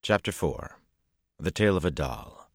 Chapter 4. The Tale of a Doll.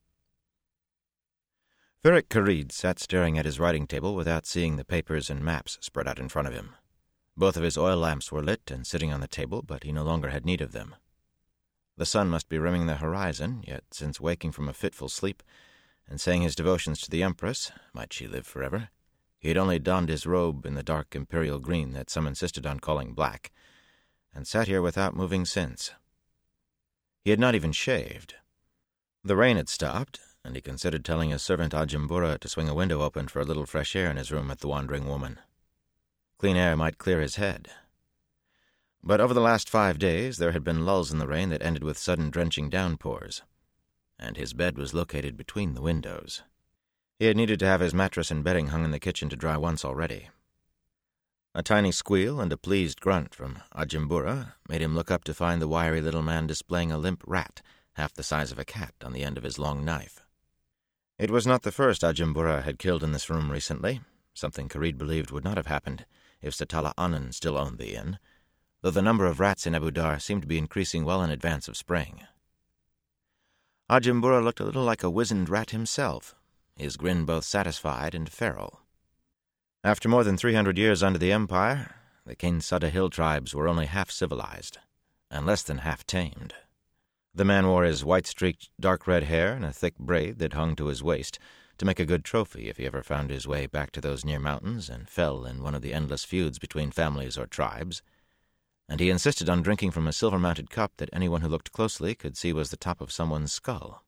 Ferik Carid sat staring at his writing table without seeing the papers and maps spread out in front of him. Both of his oil lamps were lit and sitting on the table, but he no longer had need of them. The sun must be rimming the horizon, yet since waking from a fitful sleep and saying his devotions to the Empress, might she live forever, he had only donned his robe in the dark imperial green that some insisted on calling black, and sat here without moving since. He had not even shaved. The rain had stopped, and he considered telling his servant Ajimbura to swing a window open for a little fresh air in his room at the Wandering Woman. Clean air might clear his head. But over the last 5 days there had been lulls in the rain that ended with sudden drenching downpours, and his bed was located between the windows. He had needed to have his mattress and bedding hung in the kitchen to dry once already. A tiny squeal and a pleased grunt from Ajimbura made him look up to find the wiry little man displaying a limp rat, half the size of a cat, on the end of his long knife. It was not the first Ajimbura had killed in this room recently, something Carid believed would not have happened if Satala Anan still owned the inn, though the number of rats in Abu Dar seemed to be increasing well in advance of spring. Ajimbura looked a little like a wizened rat himself, his grin both satisfied and feral. After more than 300 years under the Empire, the Kainsada hill tribes were only half civilized, and less than half tamed. The man wore his white-streaked dark red hair in a thick braid that hung to his waist to make a good trophy if he ever found his way back to those near mountains and fell in one of the endless feuds between families or tribes, and he insisted on drinking from a silver-mounted cup that anyone who looked closely could see was the top of someone's skull.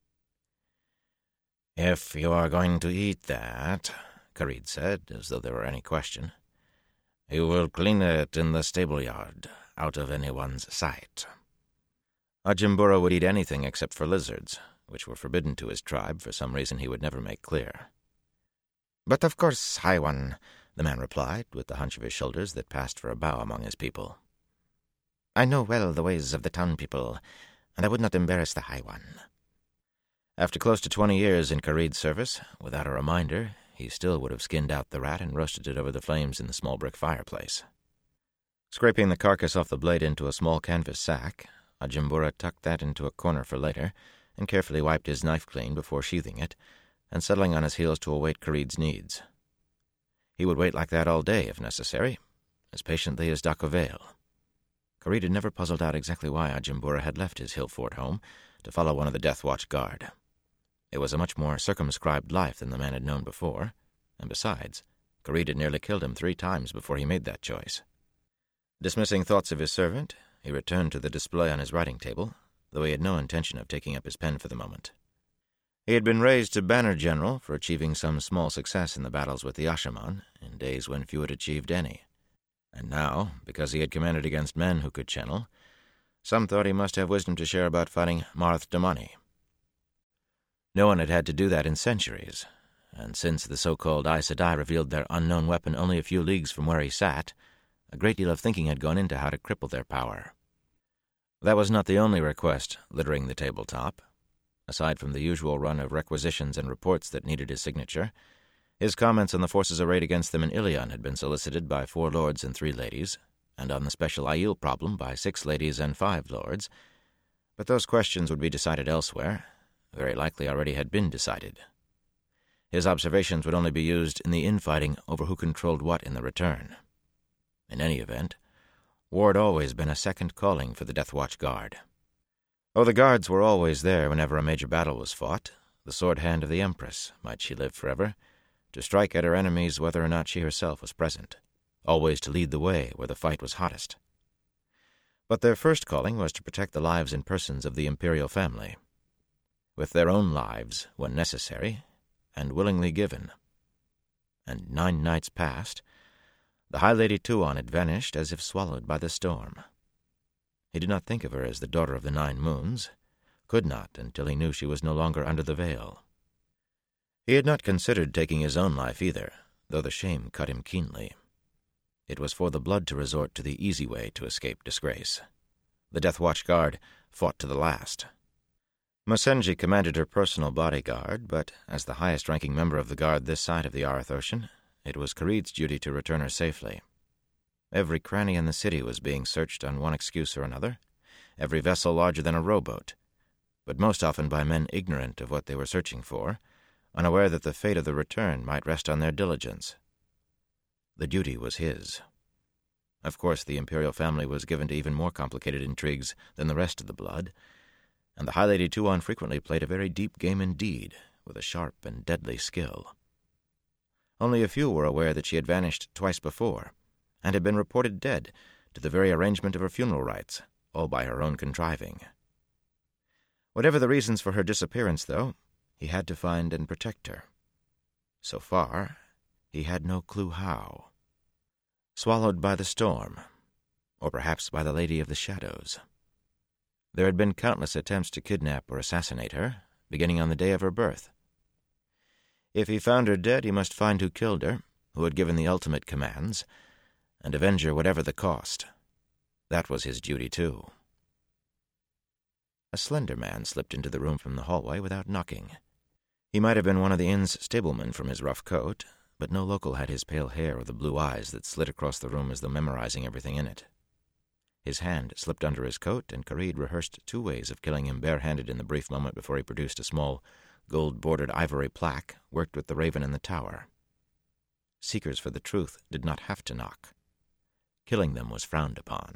"If you are going to eat that," Carid said, as though there were any question, "you will clean it in the stable-yard, out of anyone's sight." Ajimbura would eat anything except for lizards, which were forbidden to his tribe for some reason he would never make clear. "But of course, High One," the man replied, with the hunch of his shoulders that passed for a bow among his people. "I know well the ways of the town people, and I would not embarrass the High One." After close to 20 years in Carid's service, without a reminder, he still would have skinned out the rat and roasted it over the flames in the small brick fireplace. Scraping the carcass off the blade into a small canvas sack, Ajimbura tucked that into a corner for later and carefully wiped his knife clean before sheathing it and settling on his heels to await Carid's needs. He would wait like that all day, if necessary, as patiently as Dako Vale. Carid had never puzzled out exactly why Ajimbura had left his hill fort home to follow one of the Death Watch Guard. It was a much more circumscribed life than the man had known before, and besides, Carid had nearly killed him 3 times before he made that choice. Dismissing thoughts of his servant, he returned to the display on his writing table, though he had no intention of taking up his pen for the moment. He had been raised to Banner General for achieving some small success in the battles with the Ashaman in days when few had achieved any, and now, because he had commanded against men who could channel, some thought he must have wisdom to share about fighting Marth Damani. No one had had to do that in centuries, and since the so-called Aes Sedai revealed their unknown weapon only a few leagues from where he sat, a great deal of thinking had gone into how to cripple their power. That was not the only request littering the tabletop. Aside from the usual run of requisitions and reports that needed his signature, his comments on the forces arrayed against them in Ilion had been solicited by 4 lords and 3 ladies, and on the special Aiel problem by 6 ladies and 5 lords, but those questions would be decided elsewhere, very likely already had been decided. His observations would only be used in the infighting over who controlled what in the return. In any event, war had always been a second calling for the Death Watch Guard. Oh, the guards were always there whenever a major battle was fought, the sword hand of the Empress, might she live forever, to strike at her enemies whether or not she herself was present, always to lead the way where the fight was hottest. But their first calling was to protect the lives and persons of the imperial family, with their own lives, when necessary, and willingly given. And 9 nights passed. The High Lady Tuon had vanished as if swallowed by the storm. He did not think of her as the daughter of the 9 moons, could not until he knew she was no longer under the veil. He had not considered taking his own life either, though the shame cut him keenly. It was for the blood to resort to the easy way to escape disgrace. The Death Watch Guard fought to the last. Mosenji commanded her personal bodyguard, but as the highest-ranking member of the guard this side of the Arith Ocean, it was Carid's duty to return her safely. Every cranny in the city was being searched on one excuse or another, every vessel larger than a rowboat, but most often by men ignorant of what they were searching for, unaware that the fate of the return might rest on their diligence. The duty was his. Of course, the imperial family was given to even more complicated intrigues than the rest of the blood, and the High Lady Tuon frequently played a very deep game indeed, with a sharp and deadly skill. Only a few were aware that she had vanished twice before, and had been reported dead, to the very arrangement of her funeral rites, all by her own contriving. Whatever the reasons for her disappearance, though, he had to find and protect her. So far, he had no clue how. Swallowed by the storm, or perhaps by the Lady of the Shadows. There had been countless attempts to kidnap or assassinate her, beginning on the day of her birth. If he found her dead, he must find who killed her, who had given the ultimate commands, and avenge her whatever the cost. That was his duty, too. A slender man slipped into the room from the hallway without knocking. He might have been one of the inn's stablemen from his rough coat, but no local had his pale hair or the blue eyes that slid across the room as though memorizing everything in it. His hand slipped under his coat, and Kareed rehearsed 2 ways of killing him barehanded in the brief moment before he produced a small, gold-bordered ivory plaque worked with the raven in the tower. Seekers for the truth did not have to knock. Killing them was frowned upon.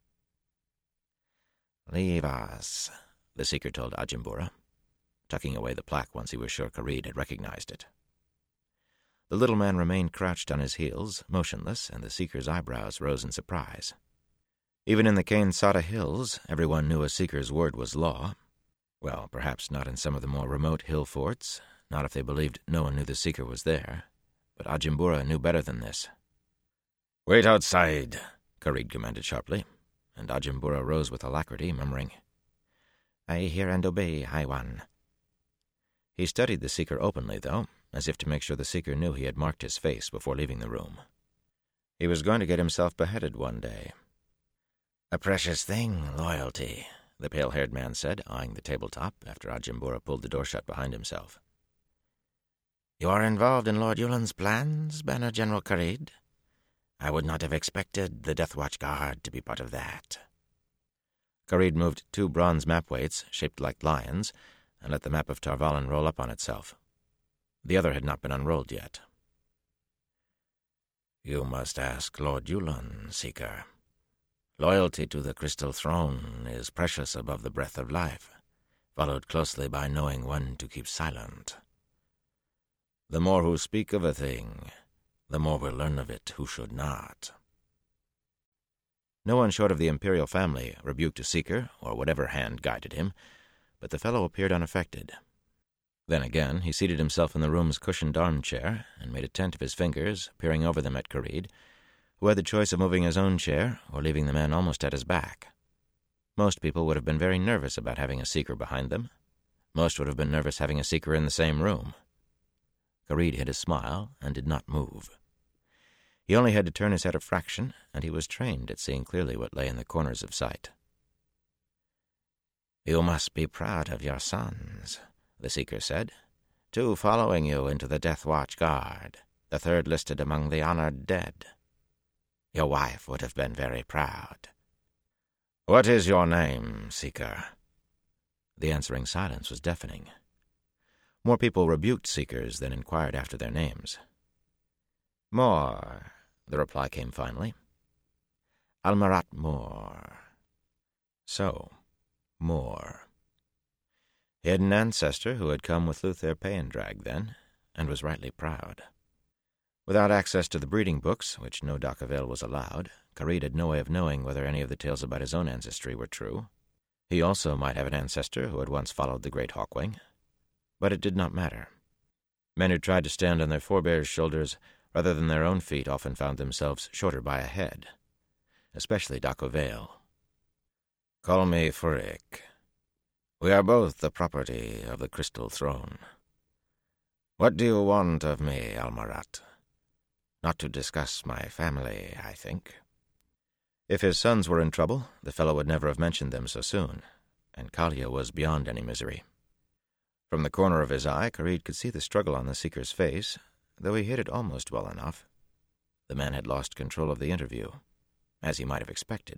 "Leave us," the Seeker told Ajimbura, tucking away the plaque once he was sure Kareed had recognized it. The little man remained crouched on his heels, motionless, and the Seeker's eyebrows rose in surprise. Even in the Cain Sada Hills, everyone knew a Seeker's word was law. Well, perhaps not in some of the more remote hill forts, not if they believed no one knew the Seeker was there, but Ajimbura knew better than this. "Wait outside," Kareed commanded sharply, and Ajimbura rose with alacrity, murmuring, "I hear and obey, High One." He studied the Seeker openly, though, as if to make sure the Seeker knew he had marked his face before leaving the room. He was going to get himself beheaded one day. "A precious thing, loyalty," the pale-haired man said, eyeing the tabletop after Ajimbura pulled the door shut behind himself. "You are involved in Lord Yulan's plans, Banner General Kareed? I would not have expected the Deathwatch Guard to be part of that." Kareed moved 2 bronze map weights, shaped like lions, and let the map of Tar Valon roll up on itself. The other had not been unrolled yet. "You must ask Lord Yulan, Seeker. Loyalty to the Crystal Throne is precious above the breath of life, followed closely by knowing when to keep silent. The more who speak of a thing, the more will learn of it who should not." No one short of the imperial family rebuked a Seeker, or whatever hand guided him, but the fellow appeared unaffected. Then again, he seated himself in the room's cushioned armchair and made a tent of his fingers, peering over them at Kareed, who had the choice of moving his own chair or leaving the man almost at his back. Most people would have been very nervous about having a Seeker behind them. Most would have been nervous having a Seeker in the same room. Kareed hid a smile and did not move. He only had to turn his head a fraction, and he was trained at seeing clearly what lay in the corners of sight. "You must be proud of your sons," the Seeker said. "2 following you into the Deathwatch Guard, the 3rd listed among the honored dead. Your wife would have been very proud." "What is your name, Seeker?" The answering silence was deafening. More people rebuked Seekers than inquired after their names. "Moore," the reply came finally. "Almarat Moore." So, Moore. He had an ancestor who had come with Luther Peyendrag then, and was rightly proud. Without access to the breeding books, which no Dakavale was allowed, Kareed had no way of knowing whether any of the tales about his own ancestry were true. He also might have an ancestor who had once followed the Great Hawkwing. But it did not matter. Men who tried to stand on their forebears' shoulders rather than their own feet often found themselves shorter by a head, especially Dakavale. "Call me Furik. We are both the property of the Crystal Throne. What do you want of me, Almarat? Not to discuss my family, I think." If his sons were in trouble, the fellow would never have mentioned them so soon, and Kalia was beyond any misery. From the corner of his eye, Kareed could see the struggle on the Seeker's face, though he hid it almost well enough. The man had lost control of the interview, as he might have expected,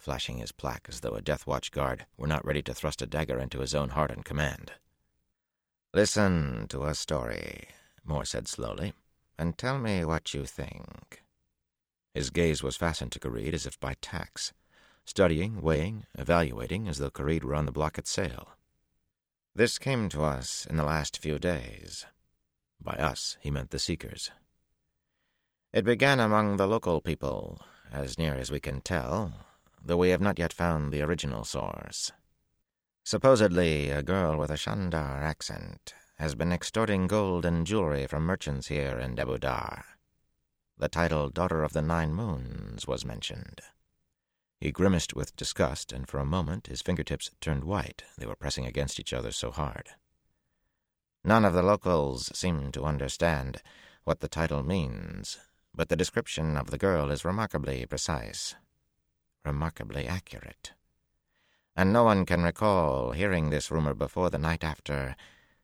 flashing his plaque as though a Death Watch guard were not ready to thrust a dagger into his own heart on command. "Listen to a story," Moore said slowly, "and tell me what you think." His gaze was fastened to Kareed as if by tacks, studying, weighing, evaluating, as though Kareed were on the block at sale. "This came to us in the last few days." By us, he meant the Seekers. "It began among the local people, as near as we can tell, though we have not yet found the original source. Supposedly, a girl with a Shandar accent has been extorting gold and jewelry from merchants here in Abu Dar. The title Daughter of the Nine Moons was mentioned." He grimaced with disgust, and for a moment his fingertips turned white. They were pressing against each other so hard. "None of the locals seem to understand what the title means, but the description of the girl is remarkably precise, remarkably accurate. And no one can recall hearing this rumor before the night after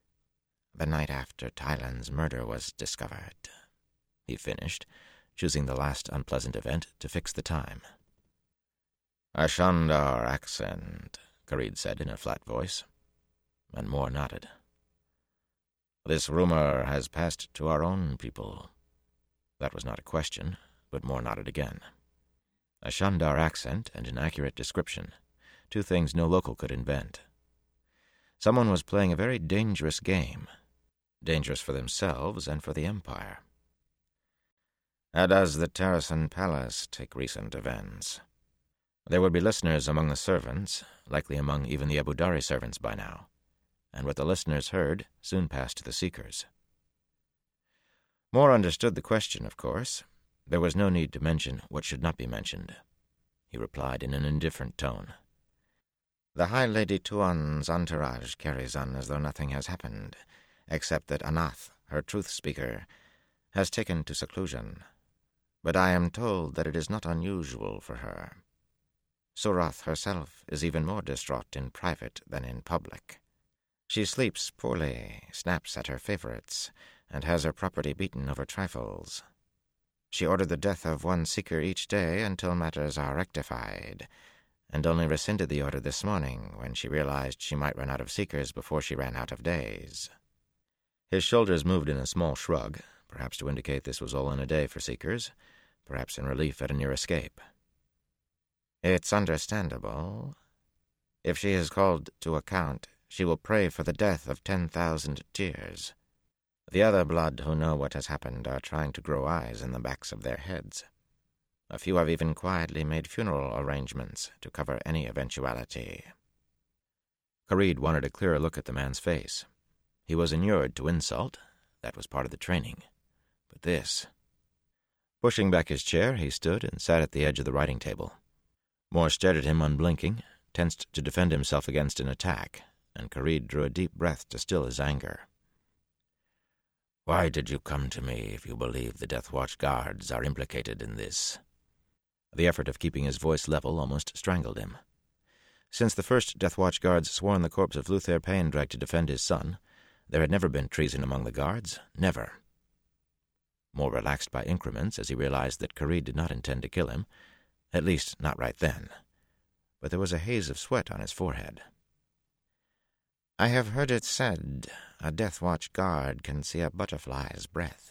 Tylan's murder was discovered," he finished, choosing the last unpleasant event to fix the time. "A Shandar accent," Kareed said in a flat voice, and Moore nodded. "This rumor has passed to our own people." That was not a question, but Moore nodded again. A Shandar accent and an accurate description, two things no local could invent. Someone was playing a very dangerous game, dangerous for themselves and for the Empire. How does the Terrasan Palace take recent events? There would be listeners among the servants, likely among even the Abu Dari servants by now, and what the listeners heard soon passed to the Seekers. Moore understood the question, of course. There was no need to mention what should not be mentioned. He replied in an indifferent tone. "The High Lady Tuan's entourage carries on as though nothing has happened, except that Anath, her truth-speaker, has taken to seclusion. But I am told that it is not unusual for her. Surath herself is even more distraught in private than in public. She sleeps poorly, snaps at her favorites, and has her property beaten over trifles. She ordered the death of one Seeker each day until matters are rectified, and only rescinded the order this morning when she realized she might run out of Seekers before she ran out of days." His shoulders moved in a small shrug, perhaps to indicate this was all in a day for Seekers, perhaps in relief at a near escape. "It's understandable. If she is called to account, she will pray for the death of 10,000 tears. The other blood who know what has happened are trying to grow eyes in the backs of their heads. A few have even quietly made funeral arrangements to cover any eventuality." Kareed wanted a clearer look at the man's face. He was inured to insult. That was part of the training. But this... Pushing back his chair, he stood and sat at the edge of the writing table. Moore stared at him unblinking, tensed to defend himself against an attack, and Kareed drew a deep breath to still his anger. "Why did you come to me if you believe the Death Watch guards are implicated in this?" The effort of keeping his voice level almost strangled him. Since the first Death Watch guards sworn the corpse of Luther Payendrag to defend his son, there had never been treason among the guards. Never. Moore relaxed by increments as he realized that Kareed did not intend to kill him, at least not right then. But there was a haze of sweat on his forehead. "I have heard it said a Death Watch guard can see a butterfly's breath.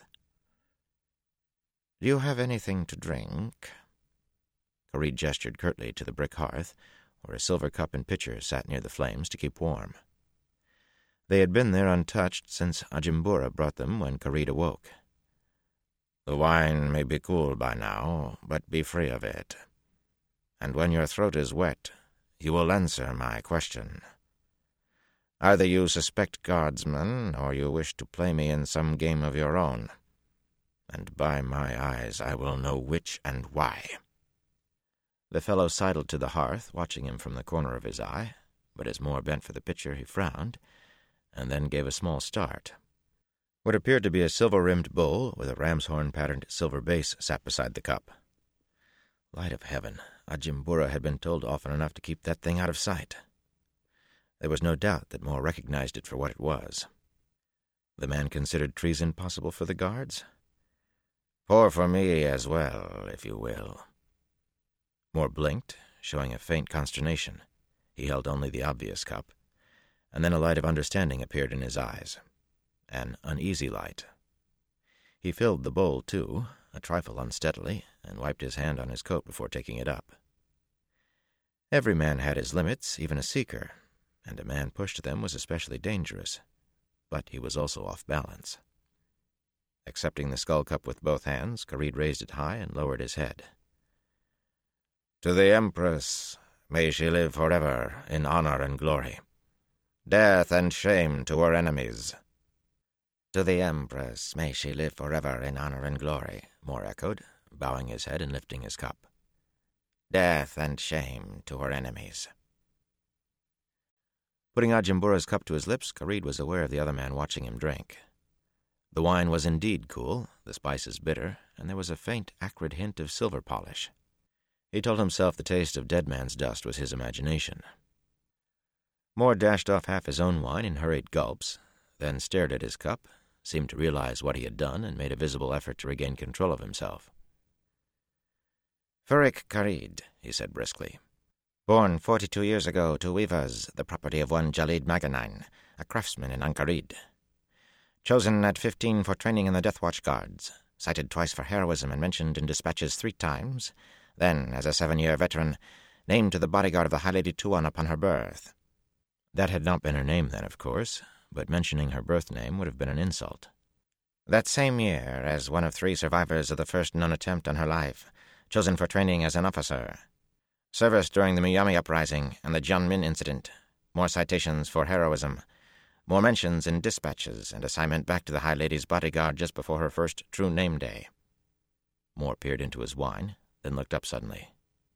Do you have anything to drink?" Kareed gestured curtly to the brick hearth, where a silver cup and pitcher sat near the flames to keep warm. They had been there untouched since Ajimbura brought them when Kareed awoke. "The wine may be cool by now, but be free of it. And when your throat is wet, you will answer my question. Either you suspect guardsmen, or you wish to play me in some game of your own. And by my eyes I will know which and why." The fellow sidled to the hearth, watching him from the corner of his eye, but as Moore bent for the pitcher he frowned, and then gave a small start. What appeared to be a silver-rimmed bowl with a ram's horn-patterned silver base sat beside the cup. Light of heaven, Ajimbura had been told often enough to keep that thing out of sight. There was no doubt that Moore recognized it for what it was. The man considered treason possible for the guards? "Pour for me as well, if you will." Moore blinked, showing a faint consternation. He held only the obvious cup, and then a light of understanding appeared in his eyes. An uneasy light. He filled the bowl, too, a trifle unsteadily, and wiped his hand on his coat before taking it up. Every man had his limits, even a seeker, and a man pushed to them was especially dangerous. But he was also off balance. Accepting the skull cup with both hands, Karid raised it high and lowered his head. To the Empress, may she live forever in honor and glory. Death and shame to her enemies. To the Empress, may she live forever in honor and glory, Moore echoed, bowing his head and lifting his cup. Death and shame to her enemies. Putting Ajimbura's cup to his lips, Karid was aware of the other man watching him drink. The wine was indeed cool, the spices bitter, and there was a faint, acrid hint of silver polish. He told himself the taste of dead man's dust was his imagination. Moore dashed off half his own wine in hurried gulps, then stared at his cup, seemed to realize what he had done, and made a visible effort to regain control of himself. Farik Karid, he said briskly. Born 42 years ago to weavers, the property of one Jalid Maganine, a craftsman in Ankarid. Chosen at 15 for training in the Death Watch Guards, cited twice for heroism and mentioned in dispatches 3 times, then, as a 7-year veteran, named to the bodyguard of the High Lady Tuon upon her birth. That had not been her name then, of course, but mentioning her birth name would have been an insult. That same year, as one of 3 survivors of the first known attempt on her life, chosen for training as an officer. Service during the Miami Uprising and the Jianmin Incident. More citations for heroism. More mentions in dispatches and assignment back to the High Lady's bodyguard just before her first true name day. Moore peered into his wine, then looked up suddenly.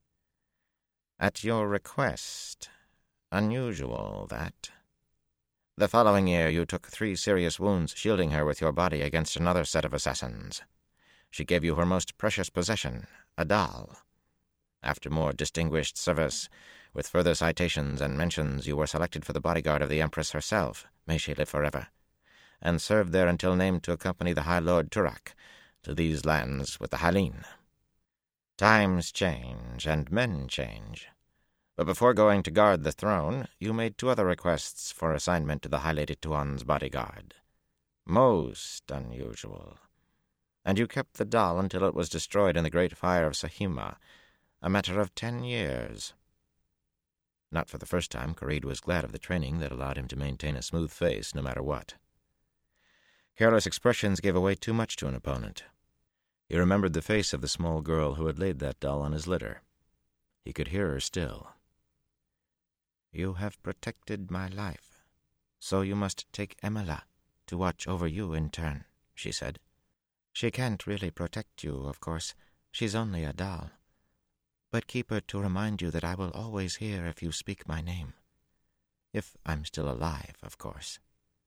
At your request. Unusual, that. The following year you took 3 serious wounds shielding her with your body against another set of assassins. She gave you her most precious possession, a doll. After more distinguished service, with further citations and mentions, you were selected for the bodyguard of the Empress herself, may she live forever, and served there until named to accompany the High Lord Turak to these lands with the Halin. Times change, and men change. But before going to guard the throne, you made 2 other requests for assignment to the High Lady Tuon's bodyguard. Most unusual. And you kept the doll until it was destroyed in the Great Fire of Sahima, a matter of 10 years. Not for the first time, Karid was glad of the training that allowed him to maintain a smooth face no matter what. Careless expressions gave away too much to an opponent. He remembered the face of the small girl who had laid that doll on his litter. He could hear her still. You have protected my life, so you must take Emila to watch over you in turn, she said. She can't really protect you, of course. She's only a doll. But keep her to remind you that I will always hear if you speak my name. If I'm still alive, of course.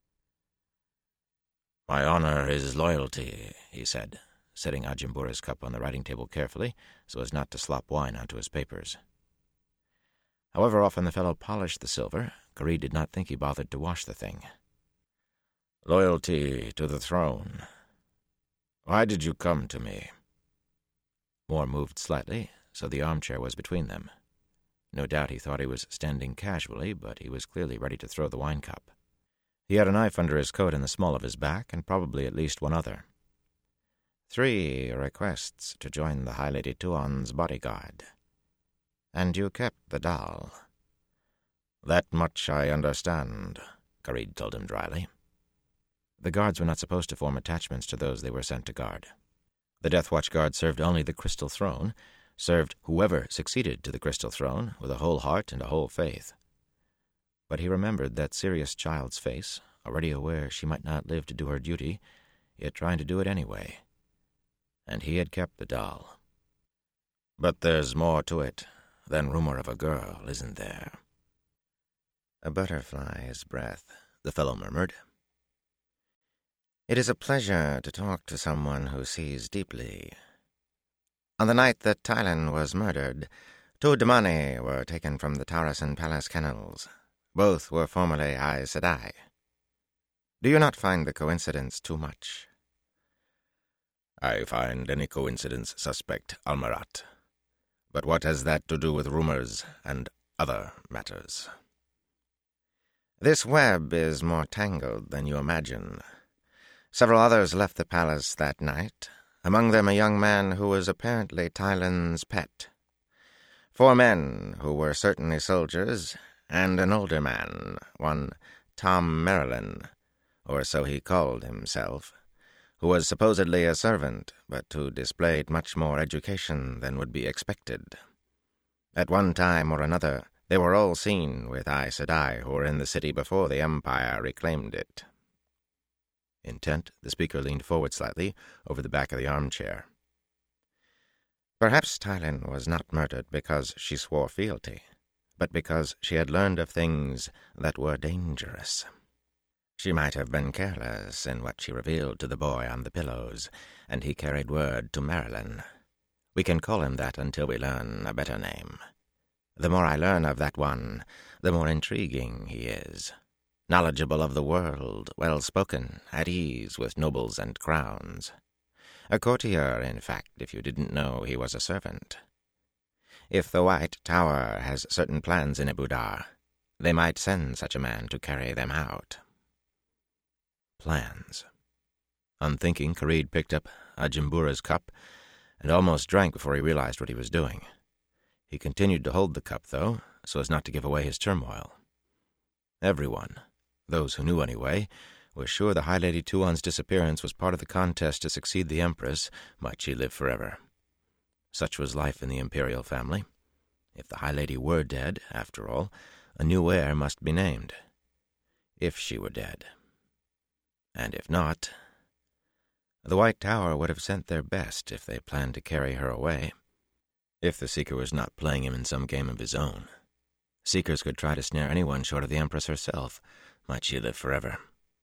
My honor is loyalty, he said, setting Ajimbura's cup on the writing table carefully so as not to slop wine onto his papers. However often the fellow polished the silver, Karid did not think he bothered to wash the thing. Loyalty to the throne. Why did you come to me? Moore moved slightly, so the armchair was between them. No doubt he thought he was standing casually, but he was clearly ready to throw the wine cup. He had a knife under his coat in the small of his back, and probably at least 1 other. 3 requests to join the High Lady Tuon's bodyguard. And you kept the doll. That much I understand, Karid told him dryly. The guards were not supposed to form attachments to those they were sent to guard. The Death Watch Guard served only the Crystal Throne, served whoever succeeded to the Crystal Throne with a whole heart and a whole faith. But he remembered that serious child's face, already aware she might not live to do her duty, yet trying to do it anyway. And he had kept the doll. But there's more to it than rumor of a girl, isn't there? A butterfly's breath, the fellow murmured. It is a pleasure to talk to someone who sees deeply. On the night that Tylan was murdered, 2 Damani were taken from the Taurasan Palace kennels. Both were formerly Aes Sedai. Do you not find the coincidence too much? I find any coincidence suspect, Almarat. But what has that to do with rumors and other matters? This web is more tangled than you imagine. Several others left the palace that night, among them a young man who was apparently Tylen's pet. 4 men who were certainly soldiers, and an older man, one Tom Merrilin, or so he called himself, who was supposedly a servant, but who displayed much more education than would be expected. At one time or another, they were all seen with Aes Sedai, who were in the city before the Empire reclaimed it. Intent, the speaker leaned forward slightly over the back of the armchair. Perhaps Tylen was not murdered because she swore fealty, but because she had learned of things that were dangerous. She might have been careless in what she revealed to the boy on the pillows, and he carried word to Merrilin. We can call him that until we learn a better name. The more I learn of that one, the more intriguing he is. Knowledgeable of the world, well-spoken, at ease with nobles and crowns. A courtier, in fact, if you didn't know he was a servant. If the White Tower has certain plans in Abu Dar, they might send such a man to carry them out. Plans. Unthinking, Kareed picked up Ajimbura's cup and almost drank before he realized what he was doing. He continued to hold the cup, though, so as not to give away his turmoil. Everyone, those who knew anyway, was sure the High Lady Tuon's disappearance was part of the contest to succeed the Empress, might she live forever. Such was life in the imperial family. If the High Lady were dead, after all, a new heir must be named. If she were dead. And if not, the White Tower would have sent their best if they planned to carry her away. If the Seeker was not playing him in some game of his own. Seekers could try to snare anyone short of the Empress herself, might she live forever.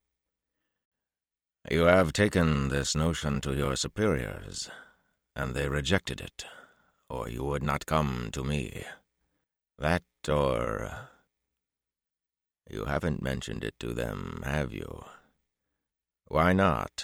You have taken this notion to your superiors, and they rejected it, or you would not come to me. That, or... You haven't mentioned it to them, have you? Why not?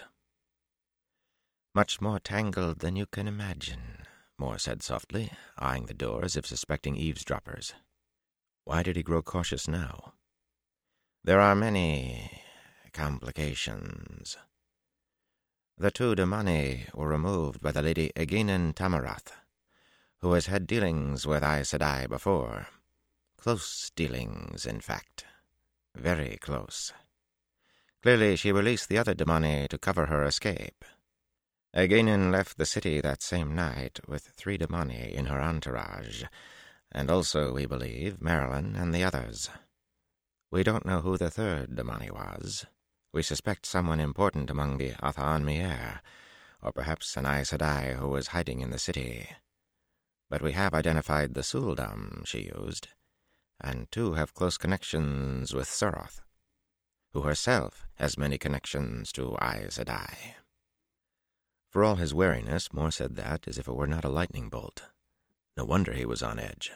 Much more tangled than you can imagine, Moore said softly, eyeing the door as if suspecting eavesdroppers. Why did he grow cautious now? There are many complications. The 2 Damani were removed by the Lady Eginen Tamarath, who has had dealings with Aes Sedai before. Close dealings, in fact. Very close. Clearly she released the other Damani to cover her escape. Eginen left the city that same night with 3 Damani in her entourage, and also, we believe, Merrilin and the others. We don't know who the 3rd Damani was. We suspect someone important among the Athaan Mier, or perhaps an Aes Sedai who was hiding in the city. But we have identified the Suldam she used, and 2 have close connections with Suroth, who herself has many connections to Aes Sedai. For all his wariness, Moore said that as if it were not a lightning bolt. No wonder he was on edge.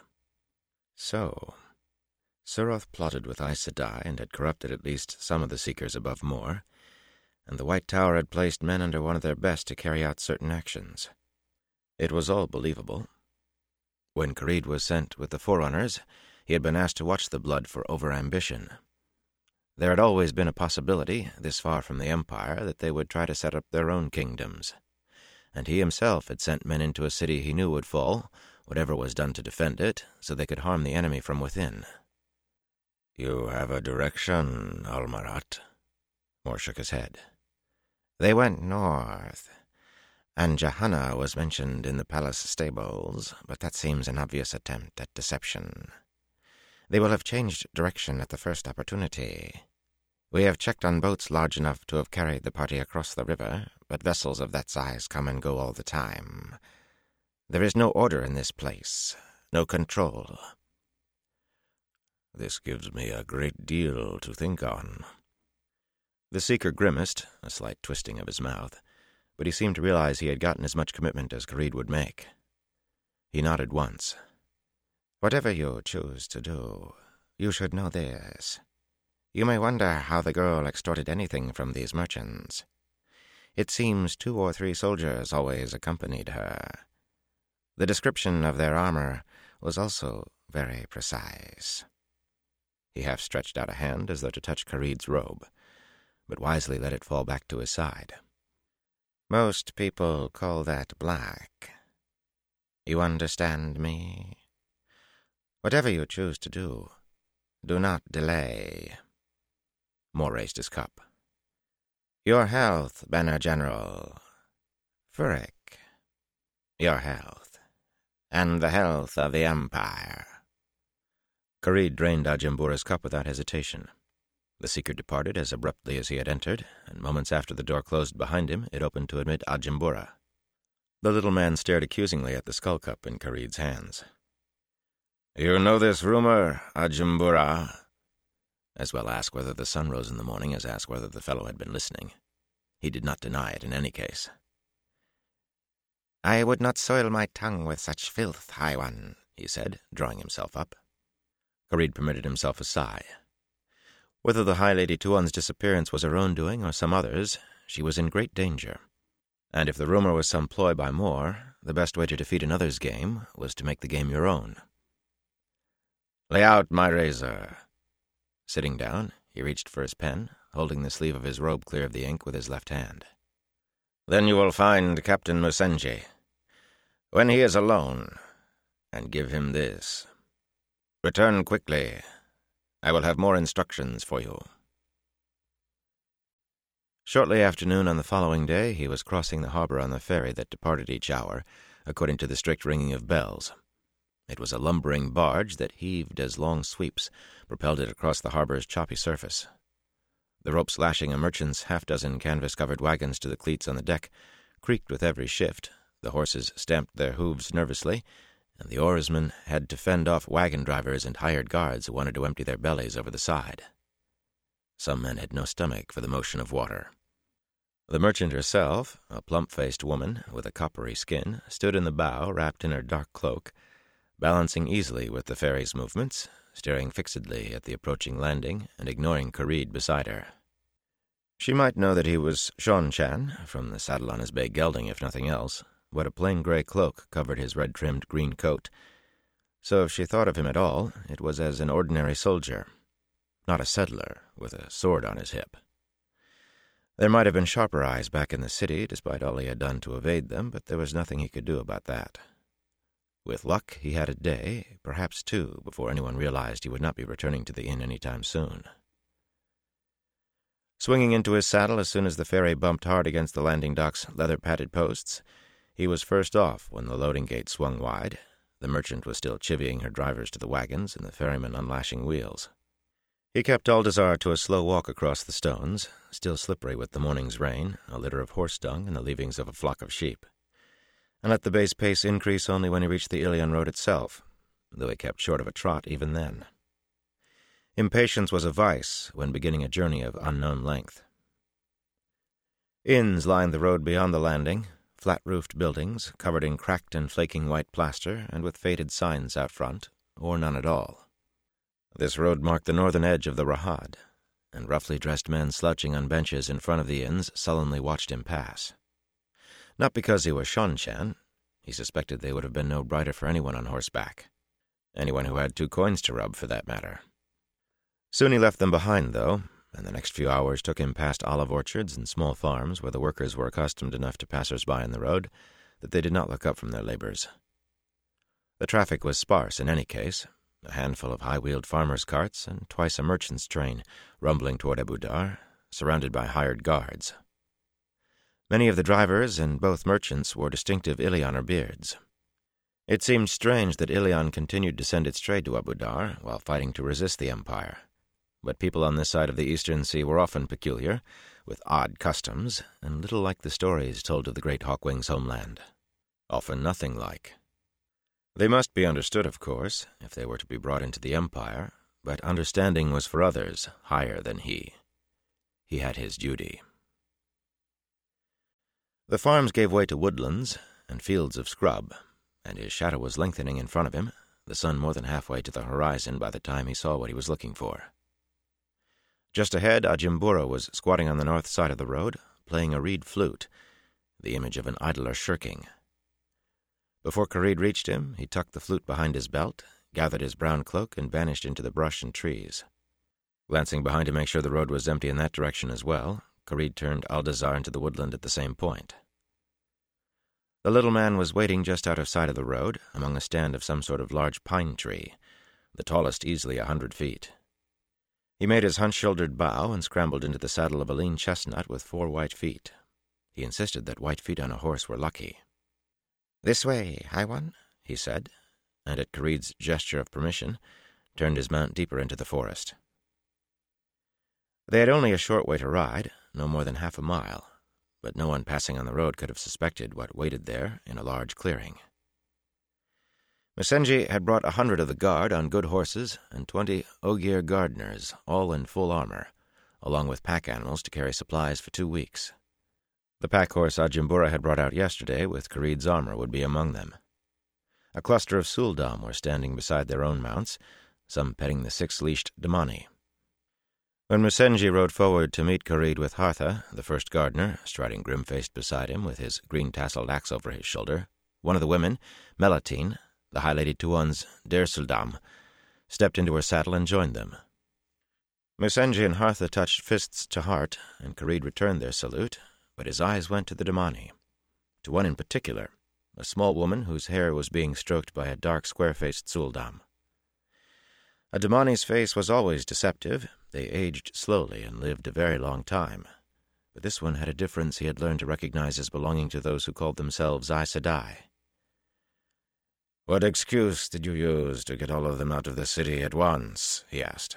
So, Suroth plotted with Aes Sedai and had corrupted at least some of the Seekers above Moore, and the White Tower had placed men under one of their best to carry out certain actions. It was all believable. When Kareed was sent with the Forerunners, he had been asked to watch the blood for overambition. There had always been a possibility, this far from the Empire, that they would try to set up their own kingdoms, and he himself had sent men into a city he knew would fall, whatever was done to defend it, so they could harm the enemy from within. You have a direction, Almarat? Moore shook his head. They went north, and Jahanna was mentioned in the palace stables, but that seems an obvious attempt at deception. They will have changed direction at the first opportunity. We have checked on boats large enough to have carried the party across the river, but vessels of that size come and go all the time. There is no order in this place, no control. This gives me a great deal to think on. The Seeker grimaced, a slight twisting of his mouth, but he seemed to realize he had gotten as much commitment as Kareed would make. He nodded once. Whatever you choose to do, you should know this. You may wonder how the girl extorted anything from these merchants. It seems 2 or 3 soldiers always accompanied her. The description of their armor was also very precise. He half stretched out a hand as though to touch Khareed's robe, but wisely let it fall back to his side. Most people call that black. You understand me? Whatever you choose to do, do not delay. Moore raised his cup. Your health, Banner General. Furyk. Your health. And the health of the Empire. Khareed drained Ajimbura's cup without hesitation. The seeker departed as abruptly as he had entered, and moments after the door closed behind him, it opened to admit Ajimbura. The little man stared accusingly at the skull cup in Khareed's hands. You know this rumor, Ajimbura? As well ask whether the sun rose in the morning as ask whether the fellow had been listening. He did not deny it in any case. I would not soil my tongue with such filth, High One, he said, drawing himself up. Khareed permitted himself a sigh. Whether the High Lady Tuon's disappearance was her own doing or some other's, she was in great danger. And if the rumor was some ploy by Moore, the best way to defeat another's game was to make the game your own. Lay out my razor. Sitting down, he reached for his pen, holding the sleeve of his robe clear of the ink with his left hand. Then you will find Captain Musenji, when he is alone, and give him this. Return quickly. I will have more instructions for you. Shortly after noon on the following day, he was crossing the harbor on the ferry that departed each hour, according to the strict ringing of bells. It was a lumbering barge that heaved as long sweeps propelled it across the harbor's choppy surface. The ropes lashing a merchant's half-dozen canvas-covered wagons to the cleats on the deck creaked with every shift, the horses stamped their hooves nervously, and the oarsmen had to fend off wagon drivers and hired guards who wanted to empty their bellies over the side. Some men had no stomach for the motion of water. The merchant herself, a plump-faced woman with a coppery skin, stood in the bow wrapped in her dark cloak, balancing easily with the ferry's movements, staring fixedly at the approaching landing and ignoring Khareed beside her. She might know that he was Sean-Chan, from the saddle on his bay gelding if nothing else, but a plain gray cloak covered his red-trimmed green coat, so if she thought of him at all, it was as an ordinary soldier, not a settler with a sword on his hip. There might have been sharper eyes back in the city, despite all he had done to evade them, but there was nothing he could do about that. With luck, he had a day, perhaps two, before anyone realized he would not be returning to the inn any time soon. Swinging into his saddle as soon as the ferry bumped hard against the landing dock's leather-padded posts, he was first off when the loading gate swung wide. The merchant was still chivying her drivers to the wagons and the ferryman unlashing wheels. He kept Aldazar to a slow walk across the stones, still slippery with the morning's rain, a litter of horse dung, and the leavings of a flock of sheep, and let the bay's pace increase only when he reached the Ilion road itself, though he kept short of a trot even then. Impatience was a vice when beginning a journey of unknown length. Inns lined the road beyond the landing, flat-roofed buildings covered in cracked and flaking white plaster and with faded signs out front, or none at all. This road marked the northern edge of the Rahad, and roughly dressed men slouching on benches in front of the inns sullenly watched him pass. Not because he was Sean-Chan. He suspected they would have been no brighter for anyone on horseback. Anyone who had 2 coins to rub, for that matter. Soon he left them behind, though, and the next few hours took him past olive orchards and small farms where the workers were accustomed enough to passers-by in the road that they did not look up from their labors. The traffic was sparse in any case, a handful of high-wheeled farmers' carts and twice a merchant's train rumbling toward Abu Dar, surrounded by hired guards. Many of the drivers and both merchants wore distinctive Ilioner beards. It seemed strange that Ilion continued to send its trade to Abu Dar while fighting to resist the empire. But people on this side of the Eastern Sea were often peculiar, with odd customs, and little like the stories told of the great Hawkwing's homeland. Often nothing like. They must be understood, of course, if they were to be brought into the empire, but understanding was for others higher than he. He had his duty. The farms gave way to woodlands and fields of scrub, and his shadow was lengthening in front of him, the sun more than halfway to the horizon by the time he saw what he was looking for. Just ahead, Ajimbura was squatting on the north side of the road, playing a reed flute, the image of an idler shirking. Before Kareed reached him, he tucked the flute behind his belt, gathered his brown cloak, and vanished into the brush and trees. Glancing behind to make sure the road was empty in that direction as well, Kareed turned Aldazar into the woodland at the same point. The little man was waiting just out of sight of the road, among a stand of some sort of large pine tree, the tallest easily 100 feet. He made his hunch-shouldered bow and scrambled into the saddle of a lean chestnut with 4 white feet. He insisted that white feet on a horse were lucky. "This way, High One," he said, and at Kareed's gesture of permission, turned his mount deeper into the forest. They had only a short way to ride, no more than half a mile, but no one passing on the road could have suspected what waited there in a large clearing. Musenji had brought 100 of the guard on good horses and 20 Ogier gardeners, all in full armor, along with pack animals to carry supplies for 2 weeks. The pack horse Ajimbura had brought out yesterday with Kareed's armor would be among them. A cluster of Suldam were standing beside their own mounts, some petting the 6-leashed Damani. When Musenji rode forward to meet Kareed with Hartha, the first gardener, striding grim-faced beside him with his green-tasseled axe over his shoulder, one of the women, Melatine, the High Lady Tuon's Der Suldam, stepped into her saddle and joined them. Musenji and Hartha touched fists to heart, and Kareed returned their salute, but his eyes went to the Damani, to one in particular, a small woman whose hair was being stroked by a dark, square-faced Suldam. A Damani's face was always deceptive. They aged slowly and lived a very long time, but this one had a difference he had learned to recognize as belonging to those who called themselves Aes Sedai. "What excuse did you use to get all of them out of the city at once?" he asked.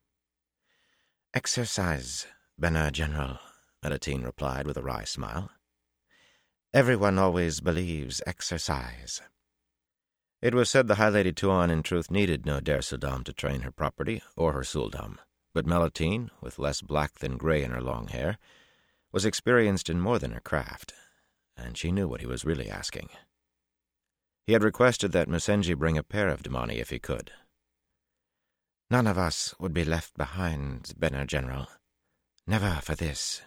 "Exercise, Bena General," Melatine replied with a wry smile. "Everyone always believes exercise." It was said the High Lady Tuon in truth needed no Der Suldam to train her property or her Suldam, but Melatine, with less black than gray in her long hair, was experienced in more than her craft, and she knew what he was really asking. He had requested that Musenji bring a pair of Damani if he could. "None of us would be left behind, Bena General. Never for this.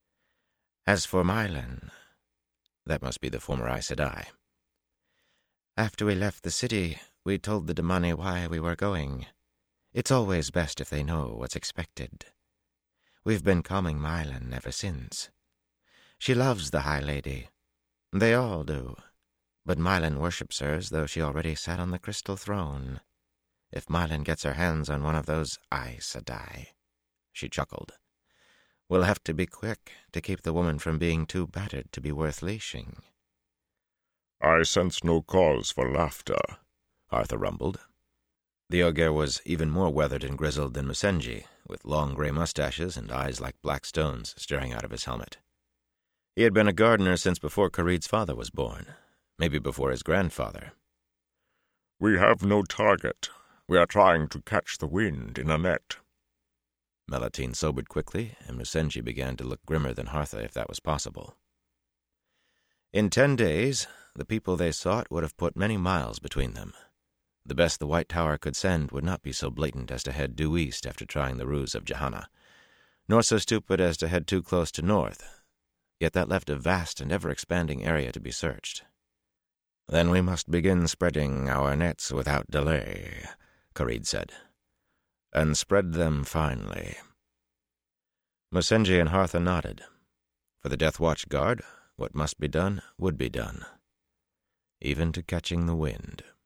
As for Mylan," that must be the former Aes Sedai, "after we left the city, we told the Damani why we were going. It's always best if they know what's expected. We've been calming Mylan ever since. She loves the High Lady. They all do. But Mylan worships her as though she already sat on the crystal throne. If Mylan gets her hands on one of those Aes Sedai," she chuckled, "we'll have to be quick to keep the woman from being too battered to be worth leashing." "I sense no cause for laughter," Arthur rumbled. The Ogier was even more weathered and grizzled than Musenji, with long gray mustaches and eyes like black stones staring out of his helmet. He had been a gardener since before Kareed's father was born, maybe before his grandfather. "We have no target. We are trying to catch the wind in a net." Melatine sobered quickly, and Musenji began to look grimmer than Hartha if that was possible. In 10 days, the people they sought would have put many miles between them. The best the White Tower could send would not be so blatant as to head due east after trying the ruse of Jahanna, nor so stupid as to head too close to north, yet that left a vast and ever-expanding area to be searched. "Then we must begin spreading our nets without delay," Kareed said, "and spread them finely." Musenji and Hartha nodded. For the Death Watch Guard, what must be done would be done, even to catching the wind.